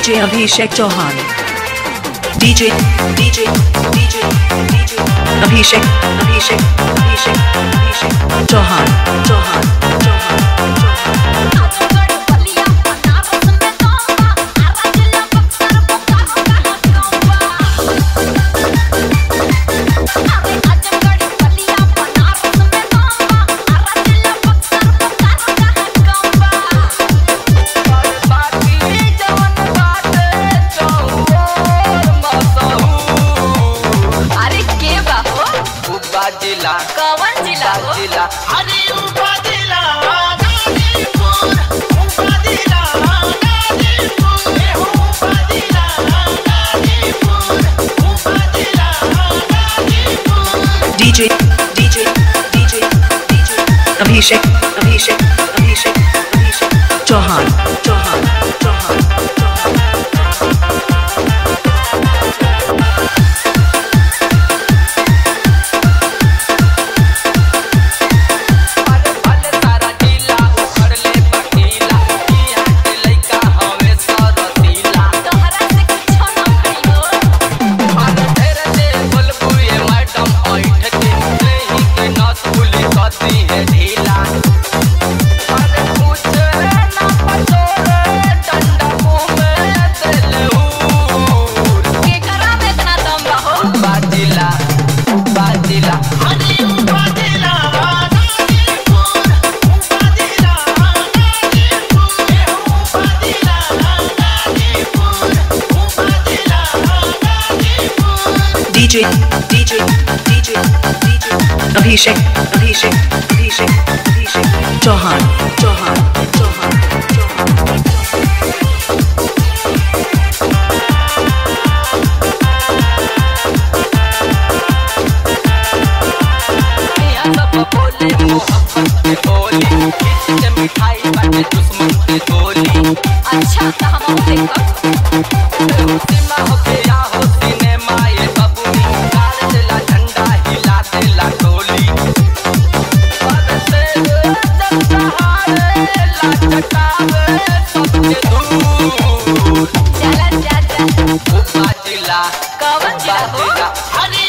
DJ Abhishek Chauhan. DJ Abhishek Chauhan. जिला कौन जिला हो? जिला अरे ऊपा जिला गाजीपुर, ऊपा जिला गाजीपुर, ऊपा जिला गाजीपुर, ऊपा जिला गाजीपुर। DJ Abhishek Chauhan. अरे ऊपा जिला गाजीपुर, ऊपा जिला गाजीपुर, ऊपा जिला गाजीपुर, ऊपा जिला गाजीपुर। DJ Abhishek Chauhan. मिठाई बाटे दुश्मन के गोली अच्छा तो हम देखो सिनेमा हो गया हो सिनेमा ये बबुनी गाड़ देला झंडा हिला देला गोली बरसे जनता हारे लाचकावे सबके दूर चला जा उपा जिला कौन जिला हो? अरे